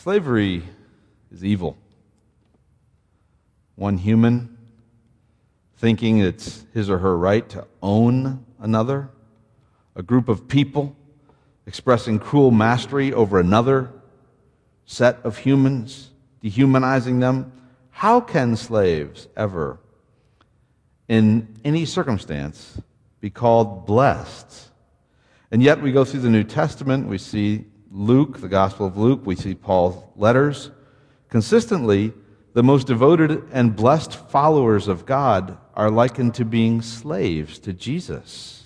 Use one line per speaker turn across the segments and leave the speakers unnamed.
Slavery is evil. One human thinking it's his or her right to own another, a group of people expressing cruel mastery over another set of humans, dehumanizing them. How can slaves ever, in any circumstance, be called blessed? And yet we go through the New Testament, we see Luke, the Gospel of Luke, we see Paul's letters. Consistently, the most devoted and blessed followers of God are likened to being slaves to Jesus.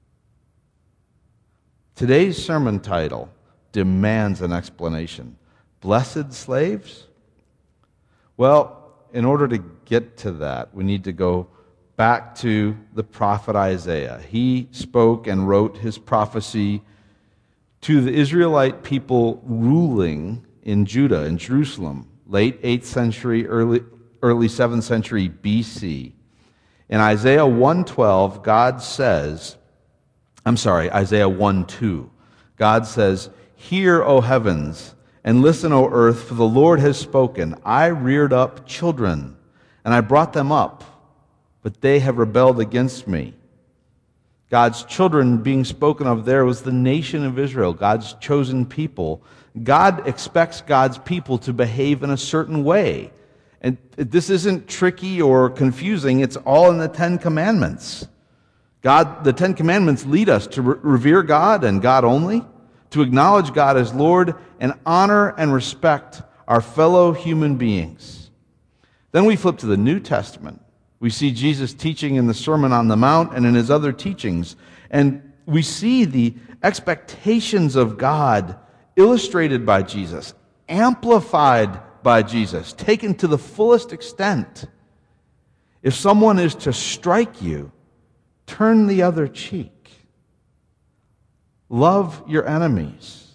Today's sermon title demands an explanation. Blessed slaves? Well, in order to get to that, we need to go back to the prophet Isaiah. He spoke and wrote his prophecy to the Israelite people ruling in Judah, in Jerusalem, late 8th century, early 7th century BC. In Isaiah 1:12, Isaiah 1:2, God says, "Hear, O heavens, and listen, O earth, for the Lord has spoken. I reared up children, and I brought them up, but they have rebelled against me." God's children being spoken of there was the nation of Israel, God's chosen people. God expects God's people to behave in a certain way. And this isn't tricky or confusing. It's all in the Ten Commandments. The Ten Commandments lead us to revere God and God only, to acknowledge God as Lord, and honor and respect our fellow human beings. Then we flip to the New Testament. We see Jesus teaching in the Sermon on the Mount and in his other teachings. And we see the expectations of God illustrated by Jesus, amplified by Jesus, taken to the fullest extent. If someone is to strike you, turn the other cheek. Love your enemies.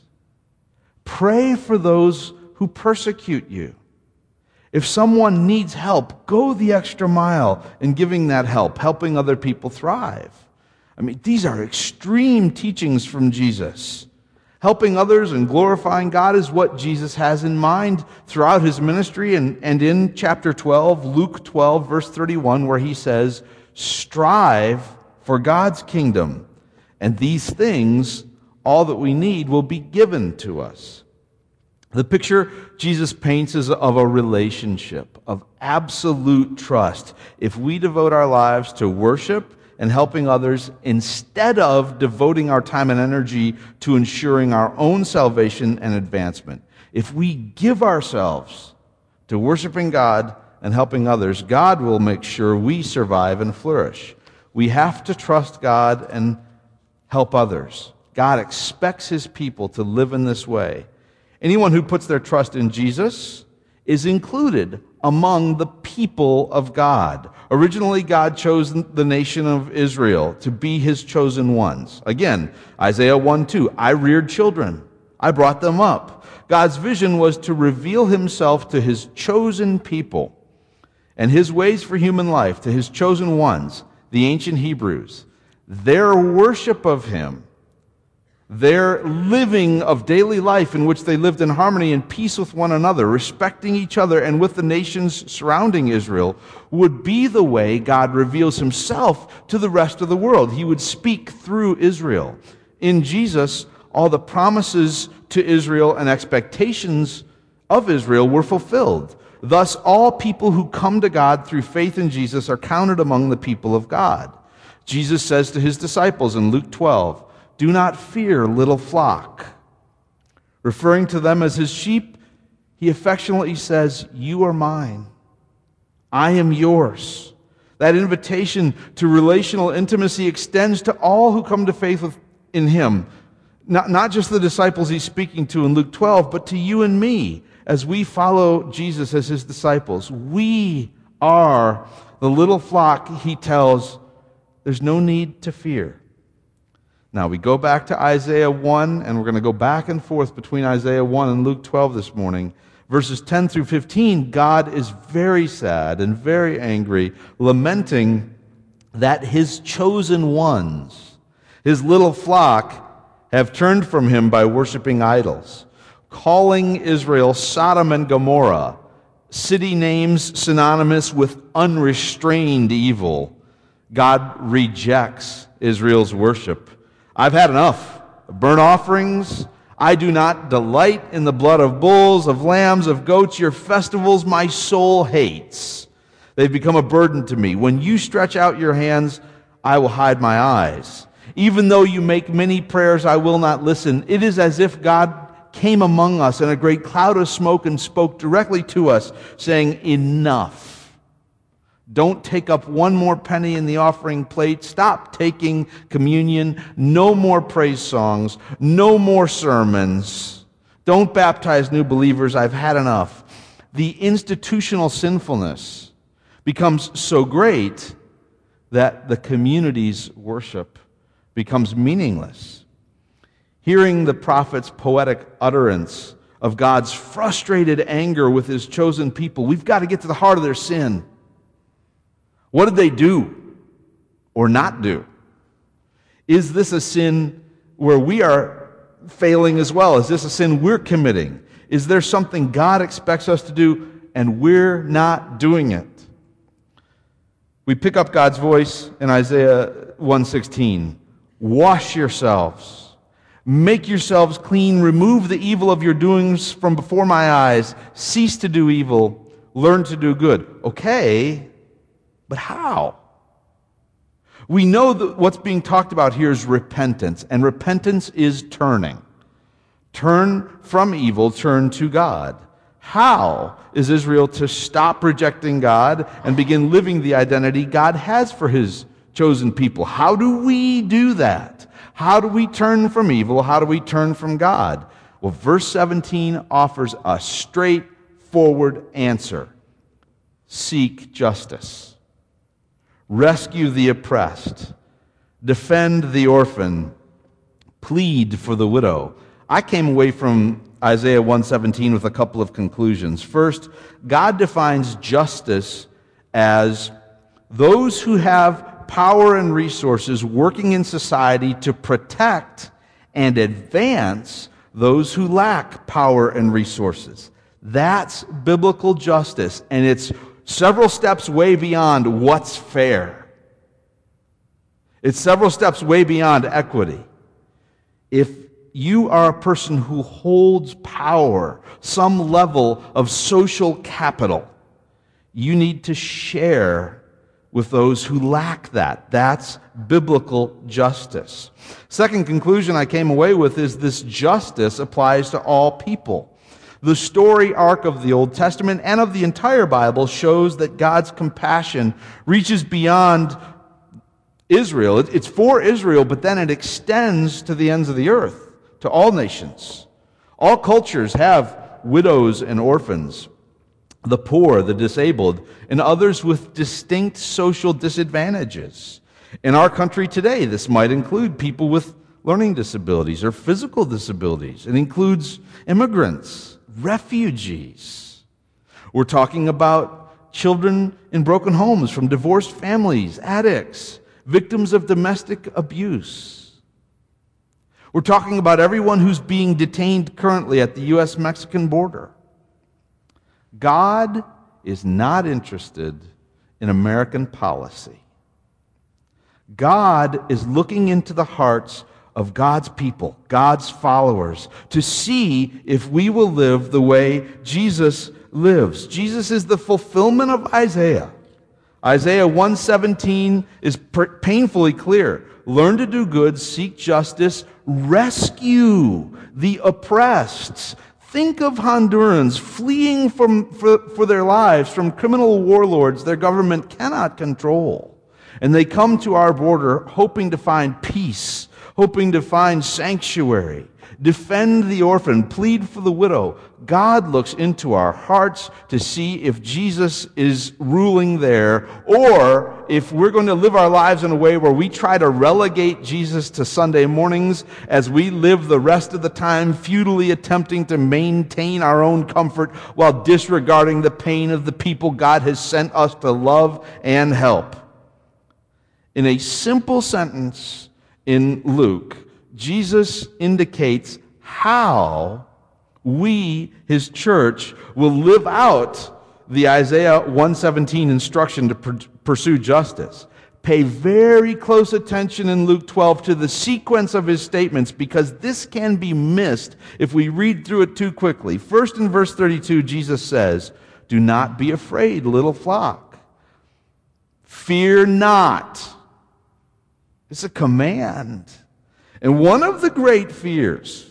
Pray for those who persecute you. If someone needs help, go the extra mile in giving that help, helping other people thrive. I mean, these are extreme teachings from Jesus. Helping others and glorifying God is what Jesus has in mind throughout his ministry. And in chapter 12, Luke 12, verse 31, where he says, "Strive for God's kingdom, and these things, all that we need, will be given to us." The picture Jesus paints is of a relationship of absolute trust. If we devote our lives to worship and helping others instead of devoting our time and energy to ensuring our own salvation and advancement, if we give ourselves to worshiping God and helping others, God will make sure we survive and flourish. We have to trust God and help others. God expects his people to live in this way. Anyone who puts their trust in Jesus is included among the people of God. Originally, God chose the nation of Israel to be his chosen ones. Again, Isaiah 1:2, "I reared children. I brought them up." God's vision was to reveal himself to his chosen people and his ways for human life to his chosen ones, the ancient Hebrews. Their worship of him, their living of daily life in which they lived in harmony and peace with one another, respecting each other and with the nations surrounding Israel, would be the way God reveals himself to the rest of the world. He would speak through Israel. In Jesus, all the promises to Israel and expectations of Israel were fulfilled. Thus, all people who come to God through faith in Jesus are counted among the people of God. Jesus says to his disciples in Luke 12, "Do not fear, little flock." Referring to them as his sheep, he affectionately says, "You are mine. I am yours." That invitation to relational intimacy extends to all who come to faith in him. Not just the disciples he's speaking to in Luke 12, but to you and me as we follow Jesus as his disciples. We are the little flock, he tells. There's no need to fear. Now, we go back to Isaiah 1, and we're going to go back and forth between Isaiah 1 and Luke 12 this morning. Verses 10 through 15, God is very sad and very angry, lamenting that his chosen ones, his little flock, have turned from him by worshiping idols. calling Israel Sodom and Gomorrah, city names synonymous with unrestrained evil. God rejects Israel's worship. I've had enough of burnt offerings. I do not delight in the blood of bulls, of lambs, of goats. Your festivals my soul hates. They've become a burden to me. When you stretch out your hands, I will hide my eyes. Even though you make many prayers, I will not listen. It is as if God came among us in a great cloud of smoke and spoke directly to us, saying, enough. Don't take up one more penny in the offering plate. Stop taking communion. No more praise songs. No more sermons. Don't baptize new believers. I've had enough. The institutional sinfulness becomes so great that the community's worship becomes meaningless. Hearing the prophet's poetic utterance of God's frustrated anger with his chosen people, we've got to get to the heart of their sin. What did they do or not do? Is this a sin where we are failing as well? Is this a sin we're committing? Is there something God expects us to do and we're not doing it? We pick up God's voice in Isaiah 1:16. Wash yourselves. Make yourselves clean. Remove the evil of your doings from before my eyes. Cease to do evil. Learn to do good. Okay, but how? We know that what's being talked about here is repentance, and repentance is turning. Turn from evil, turn to God. How is Israel to stop rejecting God and begin living the identity God has for his chosen people? How do we do that? How do we turn from evil? How do we turn from God? Well, verse 17 offers a straightforward answer. Seek justice. Rescue the oppressed. Defend the orphan. Plead for the widow. I came away from Isaiah 1:17 with a couple of conclusions. First, God defines justice as those who have power and resources working in society to protect and advance those who lack power and resources. That's biblical justice, and it's several steps way beyond what's fair. It's several steps way beyond equity. If you are a person who holds power, some level of social capital, you need to share with those who lack that. That's biblical justice. Second conclusion I came away with is this justice applies to all people. The story arc of the Old Testament and of the entire Bible shows that God's compassion reaches beyond Israel. It's for Israel, but then it extends to the ends of the earth, to all nations. All cultures have widows and orphans, the poor, the disabled, and others with distinct social disadvantages. In our country today, this might include people with learning disabilities or physical disabilities. It includes immigrants, refugees. We're talking about children in broken homes from divorced families, addicts, victims of domestic abuse. We're talking about everyone who's being detained currently at the U.S.-Mexican border. God is not interested in American policy. God is looking into the hearts of God's people, God's followers, to see if we will live the way Jesus lives. Jesus is the fulfillment of Isaiah. Isaiah 1:17 is painfully clear. Learn to do good, seek justice, rescue the oppressed. Think of Hondurans fleeing for their lives from criminal warlords their government cannot control. And they come to our border hoping to find peace, hoping to find sanctuary. Defend the orphan, plead for the widow. God looks into our hearts to see if Jesus is ruling there, or if we're going to live our lives in a way where we try to relegate Jesus to Sunday mornings as we live the rest of the time futilely attempting to maintain our own comfort while disregarding the pain of the people God has sent us to love and help. In a simple sentence in Luke, Jesus indicates how we, his church, will live out the Isaiah 117 instruction to pursue justice. Pay very close attention in Luke 12 to the sequence of his statements, because this can be missed if we read through it too quickly. First, in verse 32, Jesus says, "Do not be afraid, little flock. Fear not." It's a command. And one of the great fears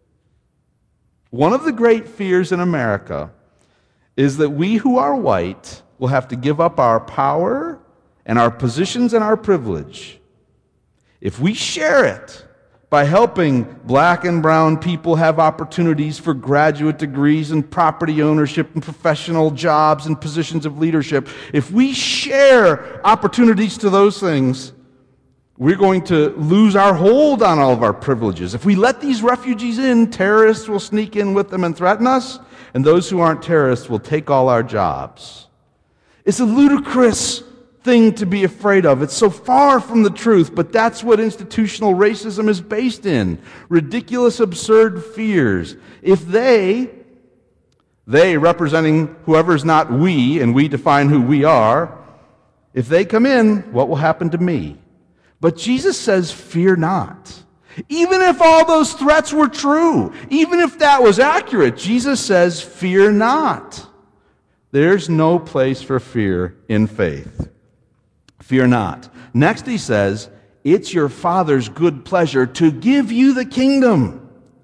in America is that we who are white will have to give up our power and our positions and our privilege. If we share it by helping black and brown people have opportunities for graduate degrees and property ownership and professional jobs and positions of leadership, if we share opportunities to those things, we're going to lose our hold on all of our privileges. If we let these refugees in, terrorists will sneak in with them and threaten us, and those who aren't terrorists will take all our jobs. It's a ludicrous thing to be afraid of. It's so far from the truth, but that's what institutional racism is based in. Ridiculous, absurd fears. If they representing whoever's not we, and we define who we are, if they come in, what will happen to me? But Jesus says, fear not. Even if all those threats were true, even if that was accurate, Jesus says, fear not. There's no place for fear in faith. Fear not. Next he says, it's your Father's good pleasure to give you the kingdom.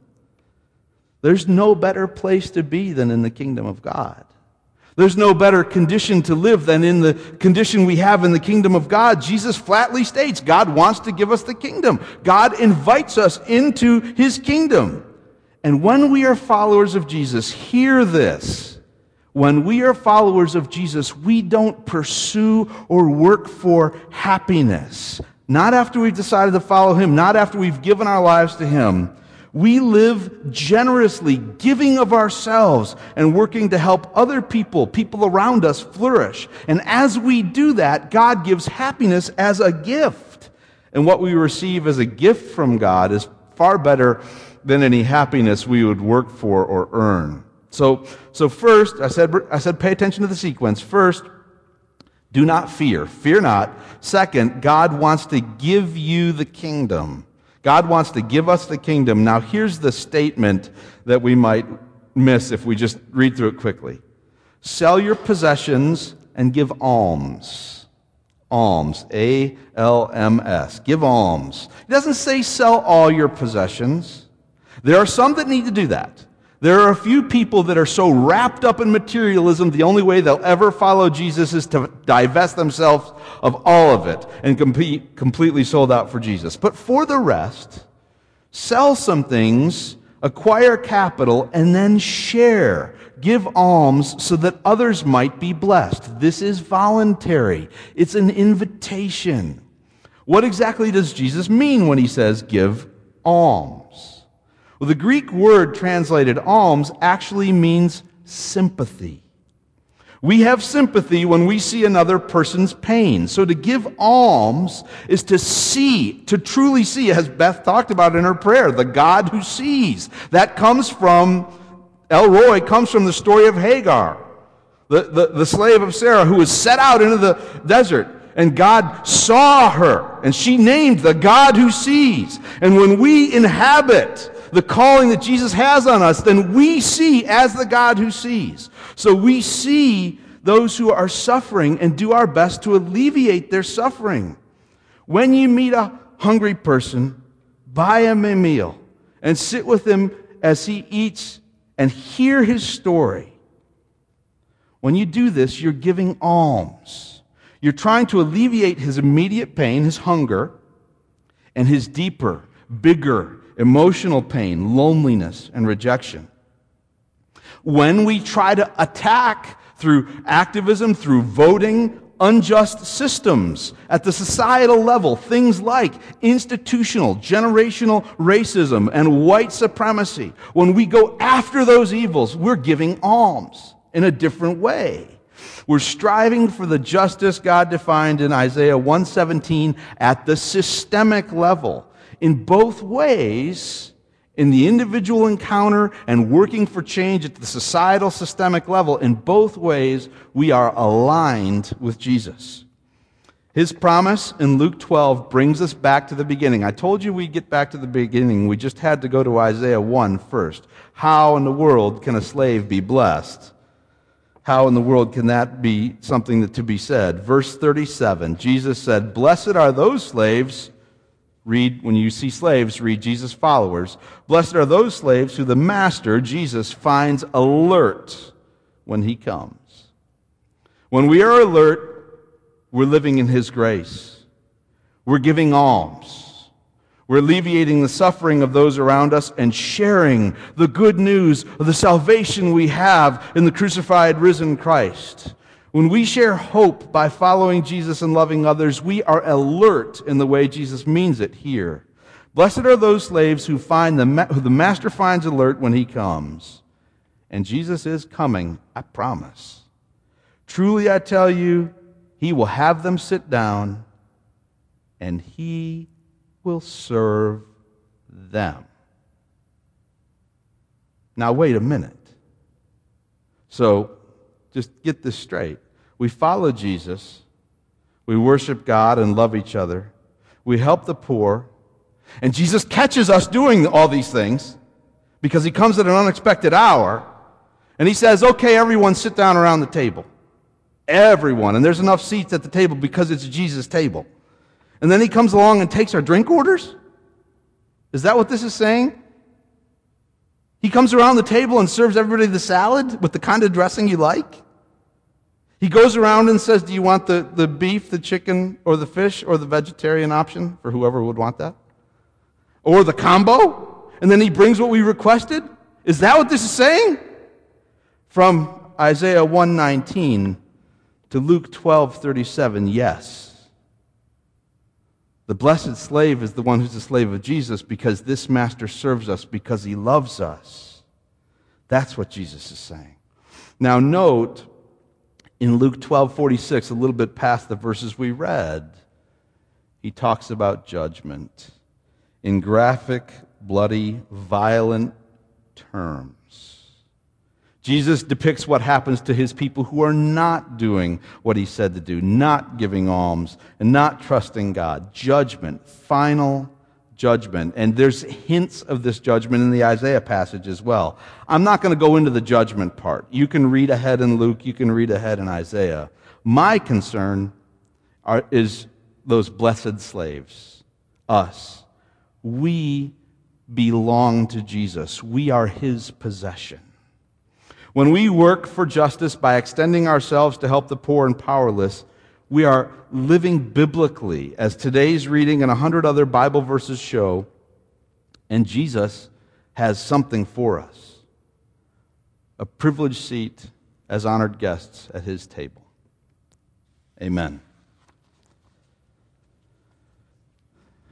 There's no better place to be than in the kingdom of God. There's no better condition to live than in the condition we have in the kingdom of God. Jesus flatly states God wants to give us the kingdom. God invites us into his kingdom. And when we are followers of Jesus, hear this. When we are followers of Jesus, we don't pursue or work for happiness. Not after we've decided to follow him, not after we've given our lives to him. We live generously, giving of ourselves and working to help other people around us flourish. And as we do that, God gives happiness as a gift. And what we receive as a gift from God is far better than any happiness we would work for or earn. So first, I said pay attention to the sequence. First, do not fear. Fear not. Second, God wants to give you the kingdom. God wants to give us the kingdom. Now, here's the statement that we might miss if we just read through it quickly. Sell your possessions and give alms. Alms, A-L-M-S. Give alms. It doesn't say sell all your possessions. There are some that need to do that. There are a few people that are so wrapped up in materialism, the only way they'll ever follow Jesus is to divest themselves of all of it and completely sold out for Jesus. But for the rest, sell some things, acquire capital, and then share. Give alms so that others might be blessed. This is voluntary. It's an invitation. What exactly does Jesus mean when he says give alms? Well, the Greek word translated alms actually means sympathy. We have sympathy when we see another person's pain. So to give alms is to truly see, as Beth talked about in her prayer, the God who sees. That comes from, El Roi comes from the story of Hagar, the slave of Sarah who was set out into the desert. And God saw her, and she named the God who sees. And when we inhabit the calling that Jesus has on us, then we see as the God who sees. So we see those who are suffering and do our best to alleviate their suffering. When you meet a hungry person, buy him a meal and sit with him as he eats and hear his story. When you do this, you're giving alms. You're trying to alleviate his immediate pain, his hunger, and his deeper, bigger, emotional pain, loneliness, and rejection. When we try to attack through activism, through voting, unjust systems at the societal level, things like institutional, generational racism and white supremacy, when we go after those evils, we're giving alms in a different way. We're striving for the justice God defined in Isaiah 117 at the systemic level. In both ways, in the individual encounter and working for change at the societal systemic level. In both ways, we are aligned with Jesus. His promise in Luke 12 brings us back to the beginning. I told you we'd get back to the beginning. We just had to go to Isaiah 1 first. How in the world can a slave be blessed? How in the world can that be something to be said? Verse 37, Jesus said, "Blessed are those slaves," read, when you see slaves, read Jesus' followers. "Blessed are those slaves who the master, Jesus, finds alert when he comes." When we are alert, we're living in his grace. We're giving alms. We're alleviating the suffering of those around us and sharing the good news of the salvation we have in the crucified, risen Christ. When we share hope by following Jesus and loving others, we are alert in the way Jesus means it here. Blessed are those slaves who the master finds alert when he comes. And Jesus is coming, I promise. Truly I tell you, he will have them sit down, and he will serve them. Now, wait a minute. So, just get this straight. We follow Jesus. We worship God and love each other. We help the poor. And Jesus catches us doing all these things because he comes at an unexpected hour. And he says, "Okay, everyone sit down around the table." Everyone. And there's enough seats at the table because it's Jesus' table. And then he comes along and takes our drink orders? Is that what this is saying? He comes around the table and serves everybody the salad with the kind of dressing you like? He goes around and says, "Do you want the beef, the chicken, or the fish, or the vegetarian option?" For whoever would want that. Or the combo? And then he brings what we requested? Is that what this is saying? From Isaiah 1:19 to Luke 12:37, yes. The blessed slave is the one who's a slave of Jesus because this master serves us because he loves us. That's what Jesus is saying. Now note, in Luke 12:46, a little bit past the verses we read, he talks about judgment in graphic, bloody, violent terms. Jesus depicts what happens to his people who are not doing what he said to do, not giving alms, and not trusting God. Judgment, final judgment. And there's hints of this judgment in the Isaiah passage as well. I'm not going to go into the judgment part. You can read ahead in Luke, you can read ahead in Isaiah. My concern is those blessed slaves, us. We belong to Jesus. We are his possession. When we work for justice by extending ourselves to help the poor and powerless, we are living biblically, as today's reading and 100 other Bible verses show, and Jesus has something for us. A privileged seat as honored guests at his table. Amen.